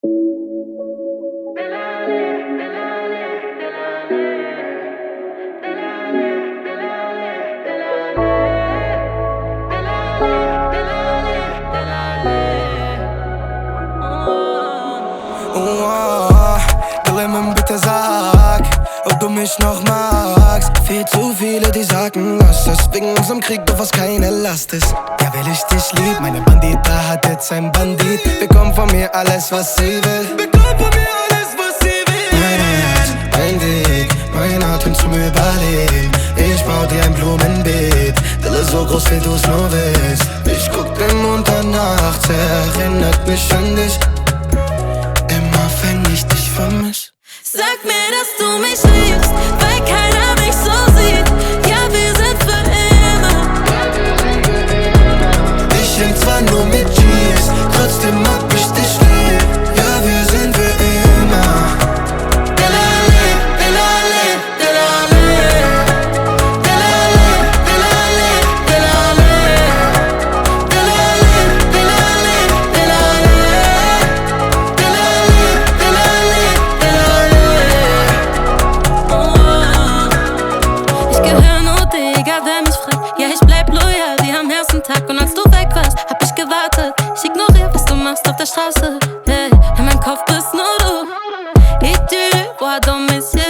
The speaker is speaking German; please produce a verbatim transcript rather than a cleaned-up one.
Bitte sag, ob du mich noch magst. Viel zu viele, die sagen, lass es. Wegen unserem Krieg, doch was keine Last ist. Ja, will ich dich lieb, meine Bandita hat jetzt ein Bandit. Bekommt von mir alles, was sie will. Bekommt von mir alles, was sie will. Mein Herz, mein Weg, mein Atem zum Überleben. Ich bau dir ein Blumenbeet. Dille so groß, wie du's nur willst. Ich guck den Mond an nachts, erinnert mich an dich. Immer wenn ich dich vermiss. Sag mir, dass du mich liebst, weil keiner mich so sieht. Ja, wir sind für immer. Ich häng zwar nur mit G's, trotzdem hab ich dich lieb. Ja, wir sind für immer. Delale, delale, delale. Delale, delale, delale. Delale, delale, delale. Delale, delale, delale. Ich gehör nur dir, egal wer mich fragt. Ja, ich bleib loyal wie am ersten Tag. Und als du weg warst, hab ich gewartet. Ich ignoriere, was du machst auf der Straße. Hey, in meinem Kopf bist nur du. Ich tu, boah, don't miss you.